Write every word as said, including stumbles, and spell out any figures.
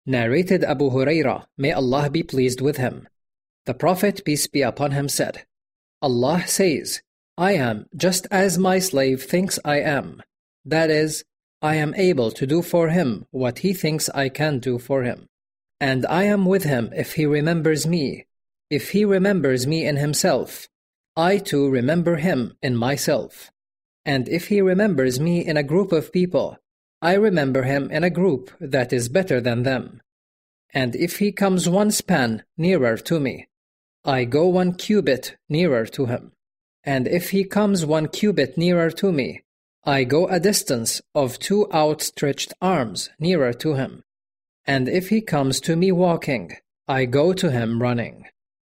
Narrated Abu Hurairah, may Allah be pleased with him. The Prophet, peace be upon him, said, Allah says, I am just as my slave thinks I am. That is, I am able to do for him what he thinks I can do for him. And I am with him if he remembers me. If he remembers me in himself, I too remember him in myself. And if he remembers me in a group of people, I remember him in a group that is better than them. And if he comes one span nearer to me, I go one cubit nearer to him. And if he comes one cubit nearer to me, I go a distance of two outstretched arms nearer to him. And if he comes to me walking, I go to him running.